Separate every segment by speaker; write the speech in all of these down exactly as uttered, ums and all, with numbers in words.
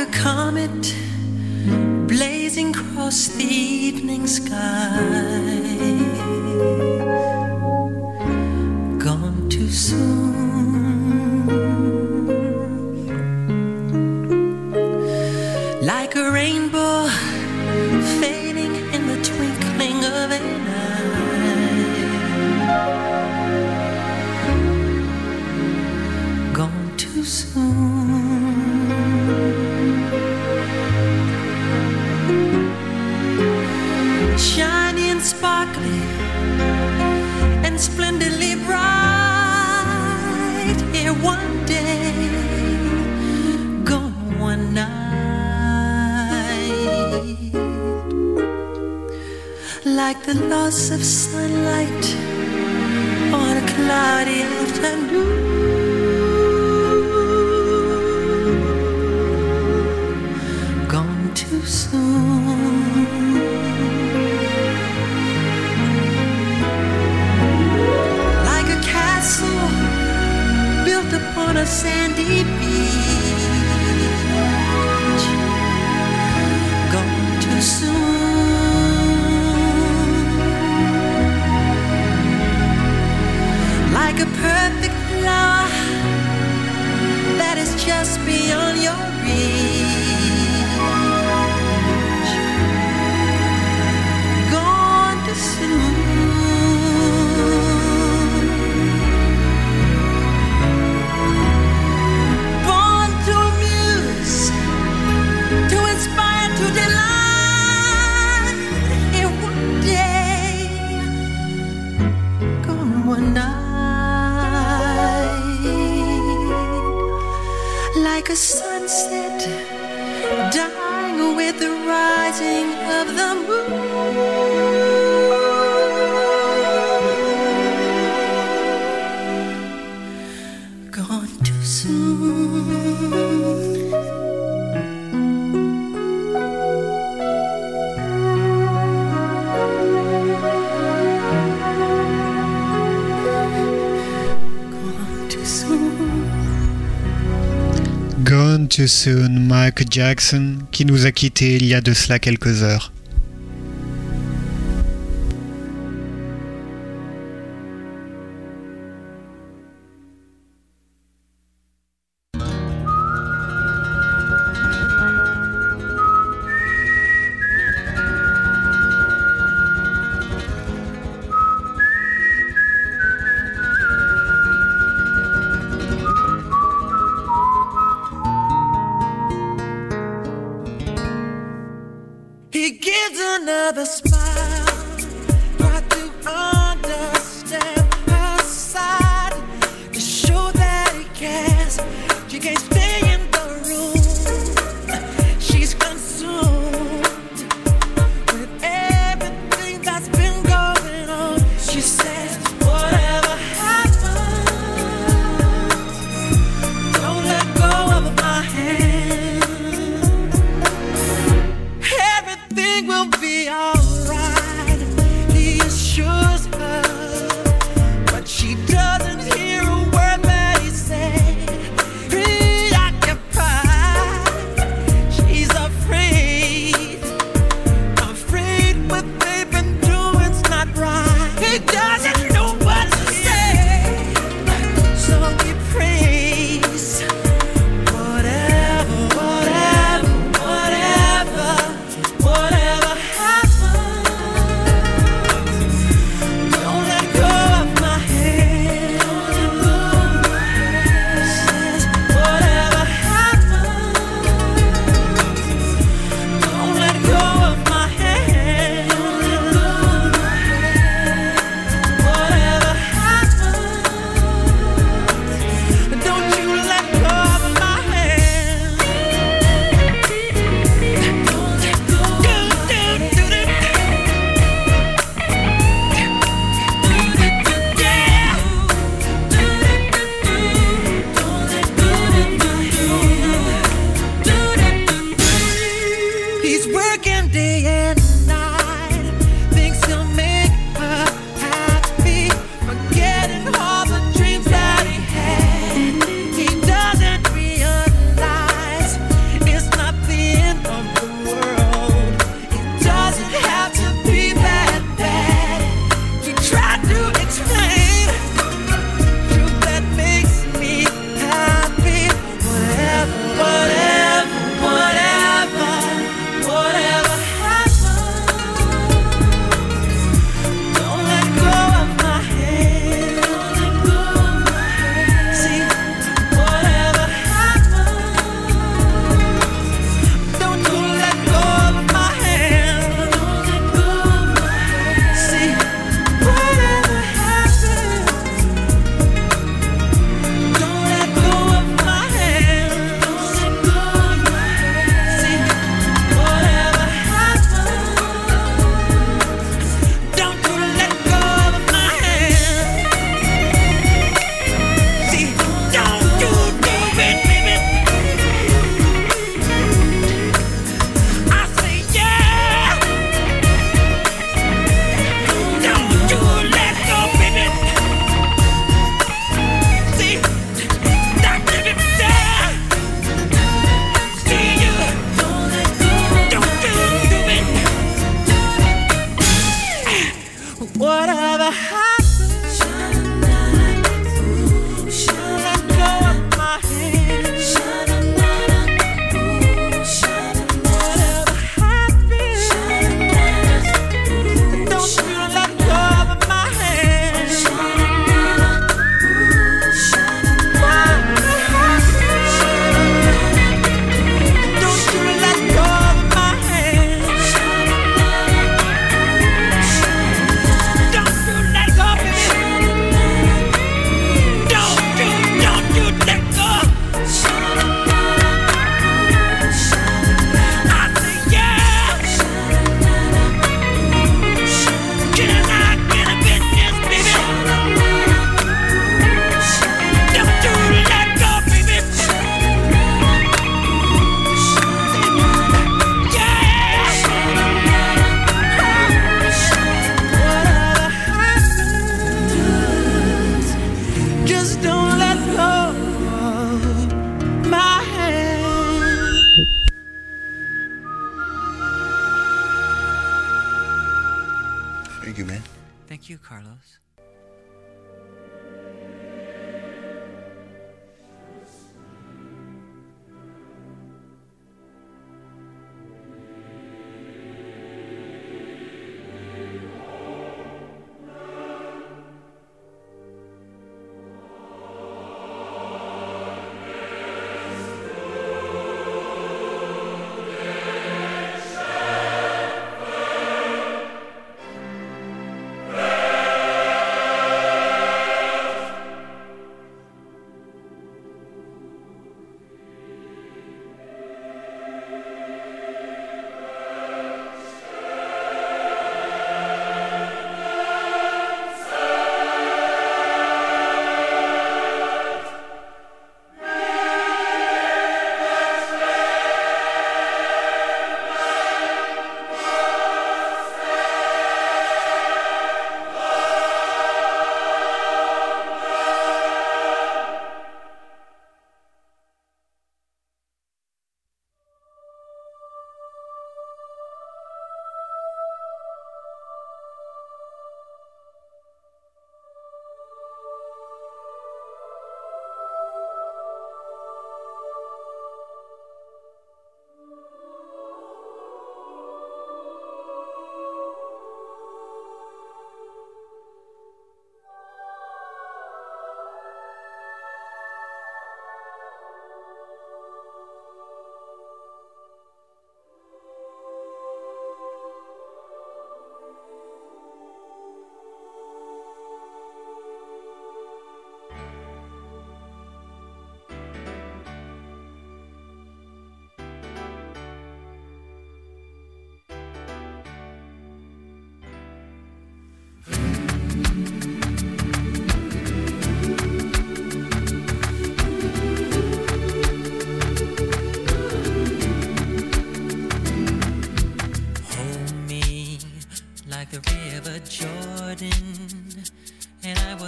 Speaker 1: a comet blazing across the evening sky, gone too soon, like a rainbow fading in the twinkling of an eye, gone too soon. Shiny and sparkly and splendidly bright, here one day, gone one night, like the loss of sunlight on a cloudy afternoon, gone too soon. Built upon a sandy beach, gone too soon. Like a perfect flower that is just beyond your reach, gone too soon. Like a sunset dying with the rising of the moon, gone too soon.
Speaker 2: Gone Too Soon, Michael Jackson, qui nous a quittés il y a de cela quelques heures.
Speaker 1: Another smile, try to understand her side, to show that he cares. She can't stay in the room, she's consumed with everything that's been going on. She says, whatever happens, don't let go of my hand. Everything will be alright, he assures her, but she doesn't hear a word that he said. Preoccupied, she's afraid, afraid what they've been doing's not right. He doesn't know what to say, so he prays. Whatever, whatever, whatever, whatever.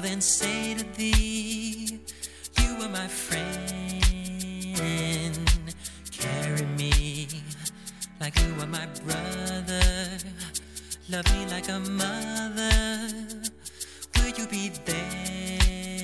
Speaker 1: then say to thee, you are my friend. Carry me like you are my brother. Love me like a mother. Will you be there?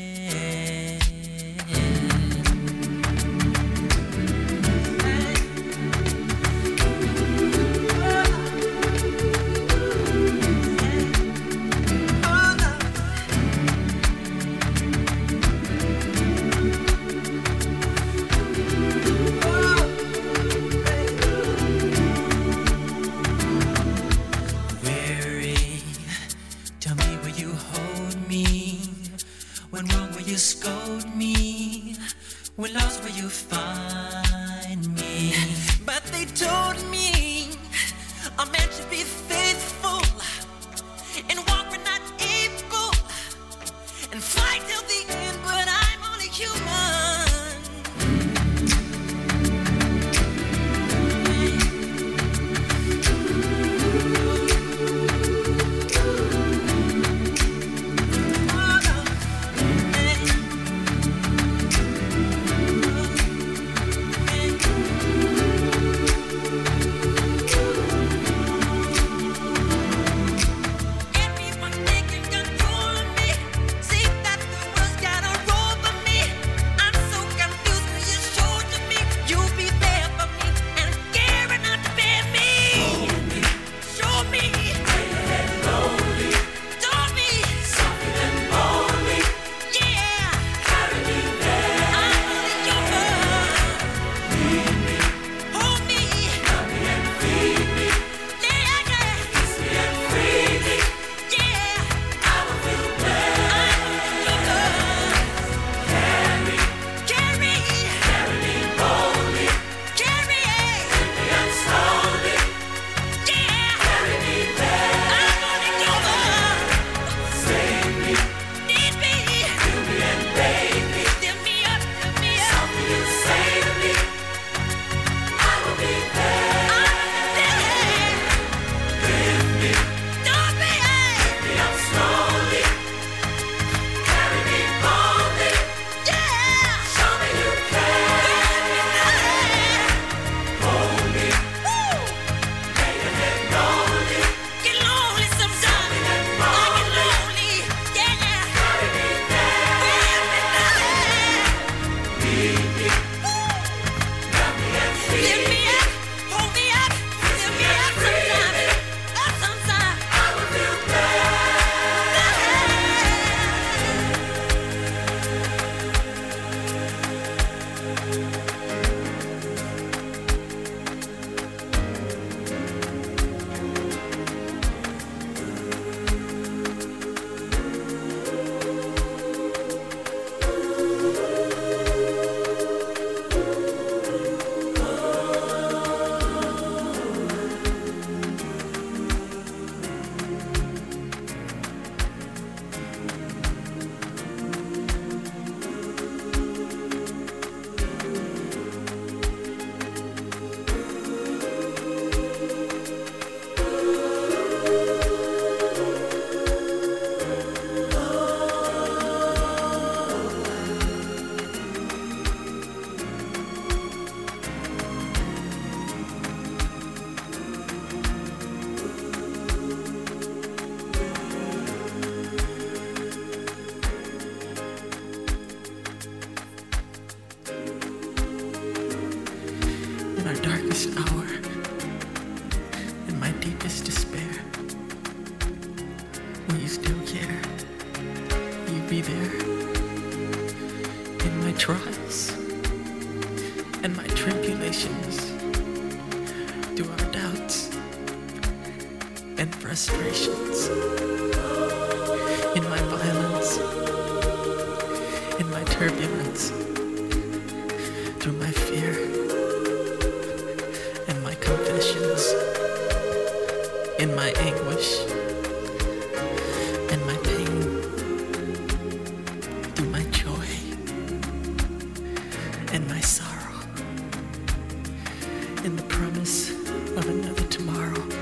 Speaker 1: You scold me, when lost will you find me? But they told me a man should be faithful and walk when not able and fight till the end, but I'm only human.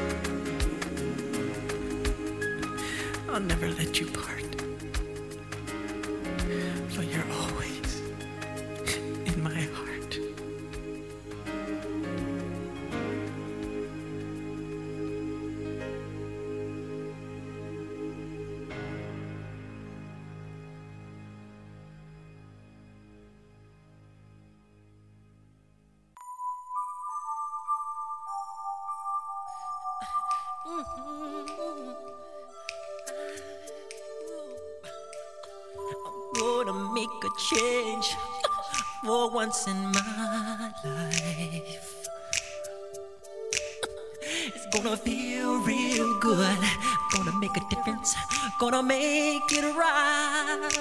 Speaker 3: I'll never let you part.
Speaker 1: Gonna make a change for once in my life. It's gonna feel real good. Gonna make a difference. Gonna make it right.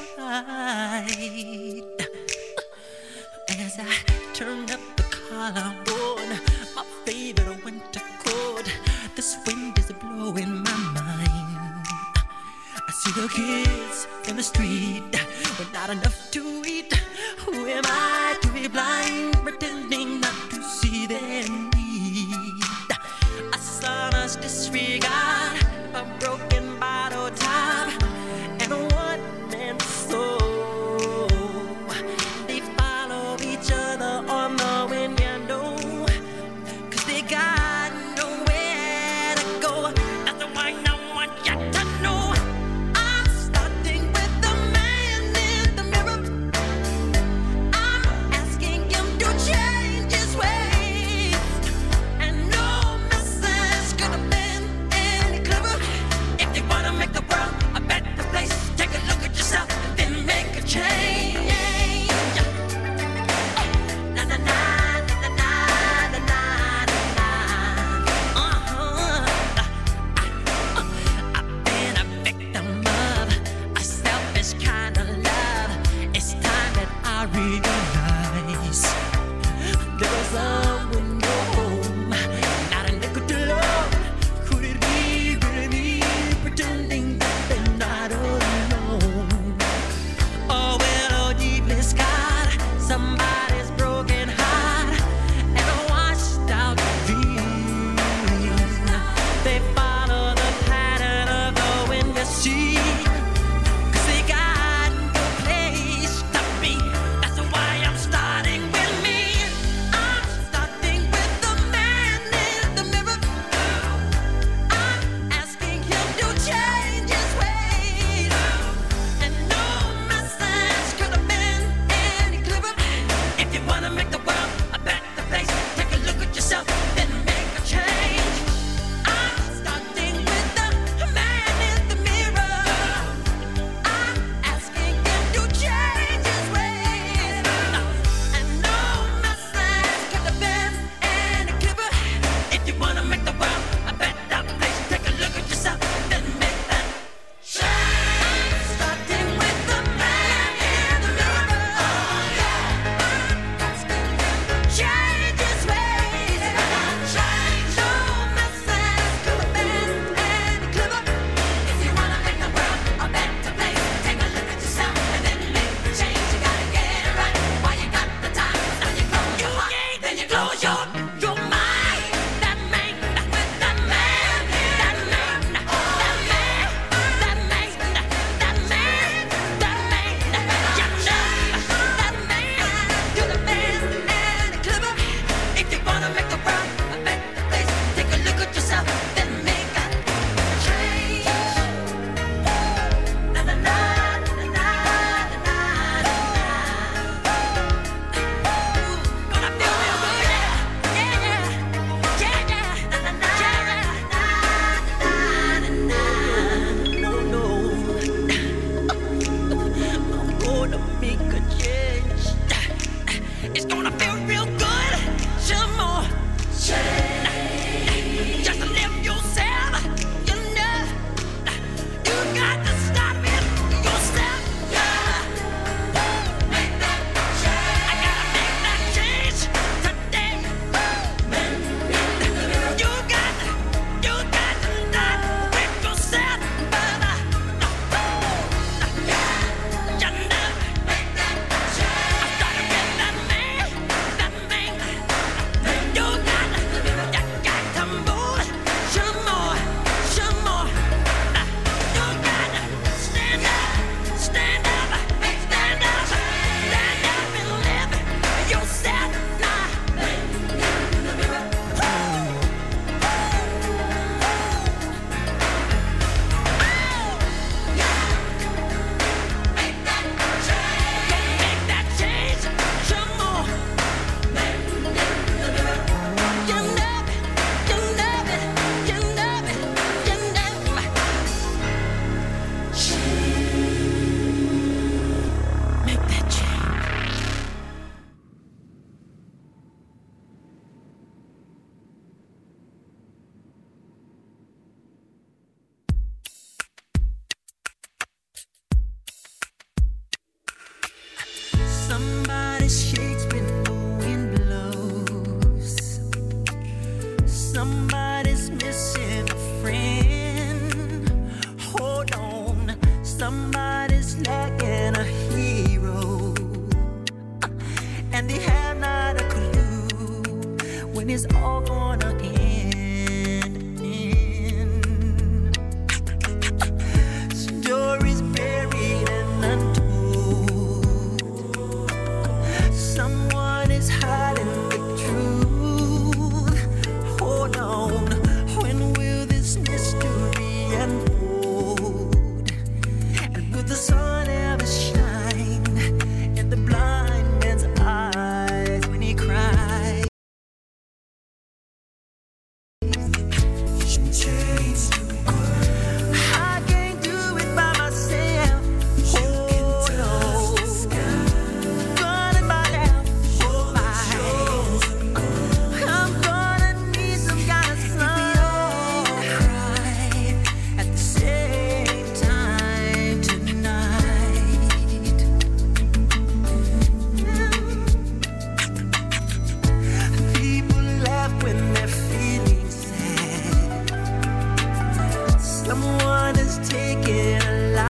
Speaker 1: As I turn up the collar on my favorite winter coat, this wind is blowing my mind. I see the kids in the street with not enough to eat. Who am I to be blind, pretending not to see their need? A son's disregard, a broken bottle top, and a one-man soul. They follow each other on the window, 'cause they got nowhere to go. That's why I want you to know I'm starting with the man in the mirror. I'm asking him to change his ways, and no message could have been any clearer. If you wanna make the world a better place, take a look at yourself and then make a change. Na na na na na na na na. Uh-huh. I've been a victim of a selfish kind of love. It's time that I realize there was someone no home, not a nickel to love. Could it be really me pretending that they're not alone? Oh well, oh deeply scarred, somebody's broken heart and a washed out dreams. They follow the pattern of the wind, you see, 'cause they got no place to be. That's why Somebody shakes when the wind blows. Somebody's missing a friend. Hold on, somebody's lacking a hero, and they have not a clue when it's all gonna end. Stories buried and untold. Someone is hiding the truth. Hold on, when will this mystery unfold? And will the sun ever shine in the blind man's eyes when he cries? Change the world. I can't do it by myself. Hold on, gonna by now. Hold my hand. I'm gonna need some kind of sun. Cry at the same time tonight. People laugh when they're feeling sad. Someone is taking a life.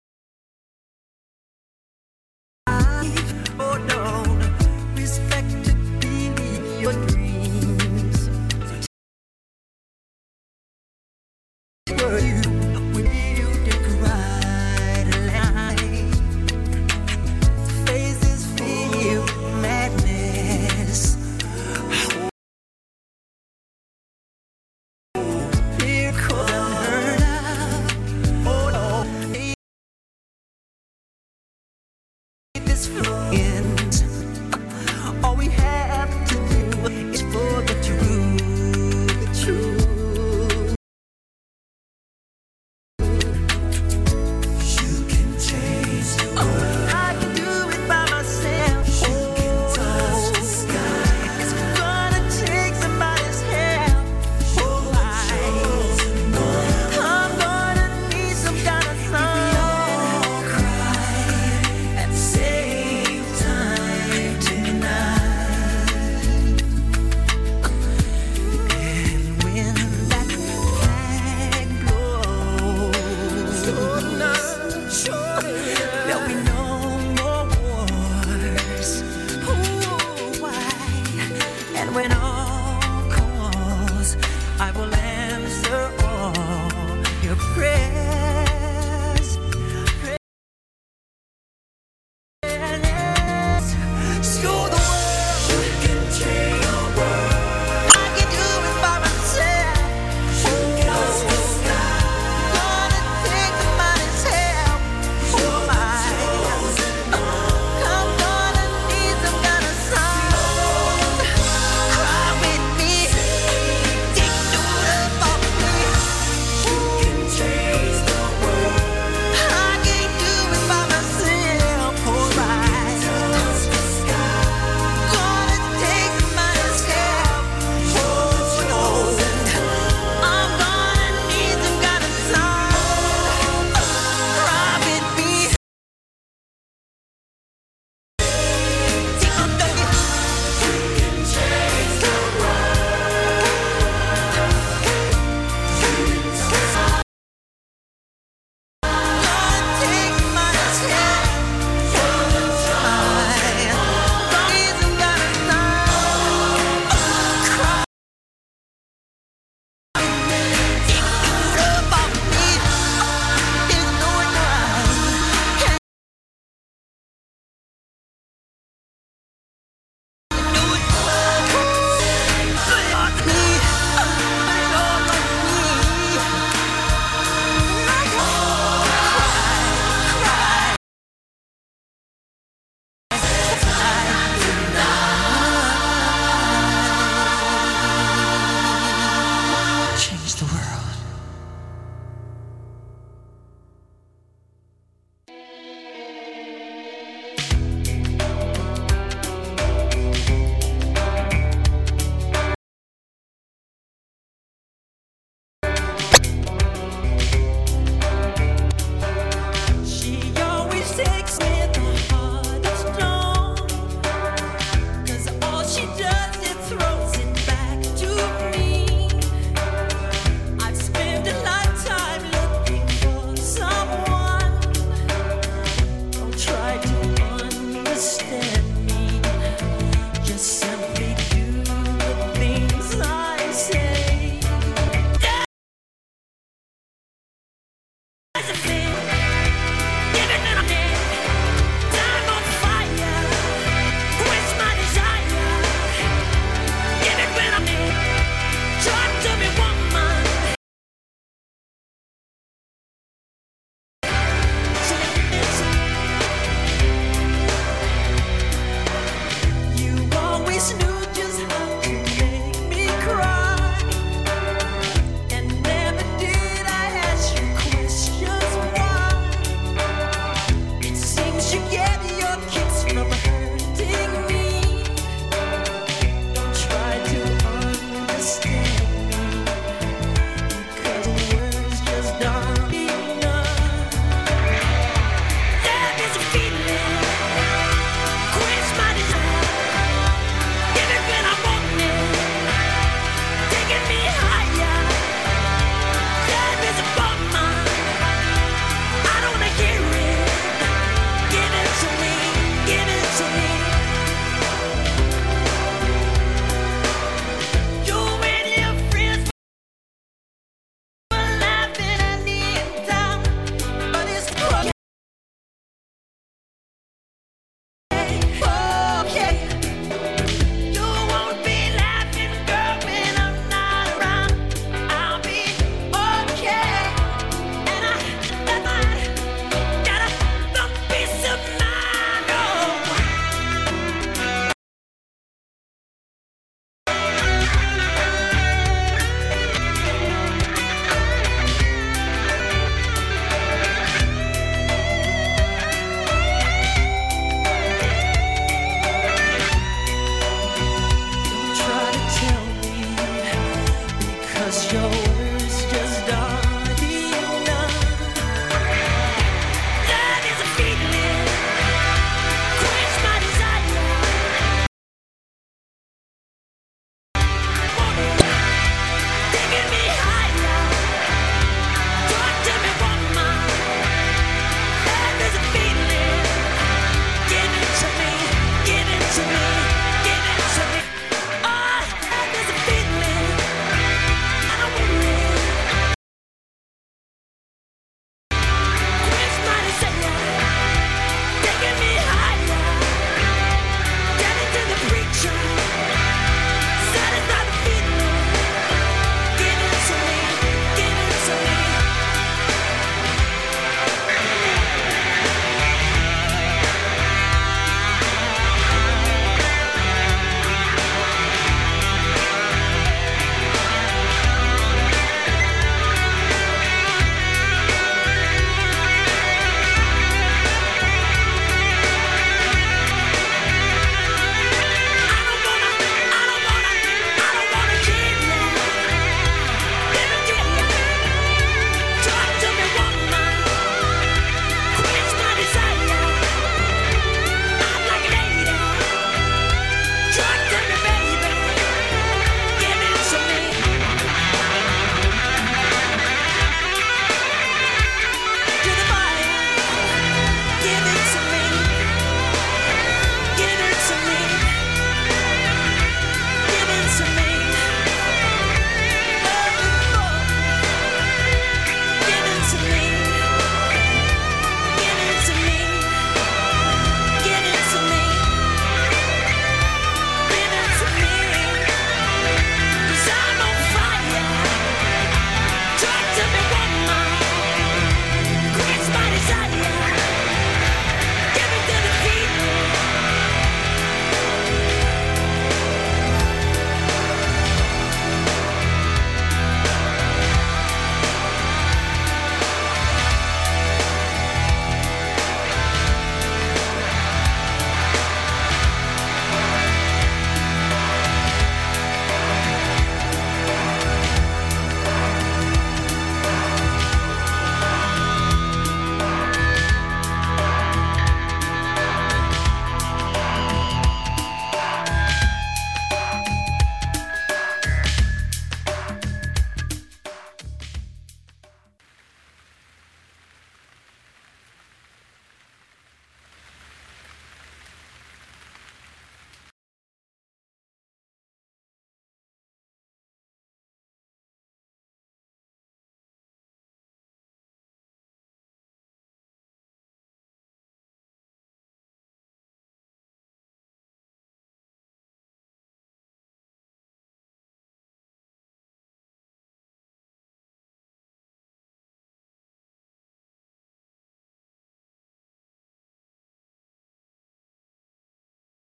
Speaker 1: Hold on, respect to believe your dreams. Were you when you did right alive? Faces filled with madness. Miracles unheard of. Hold on, this flow.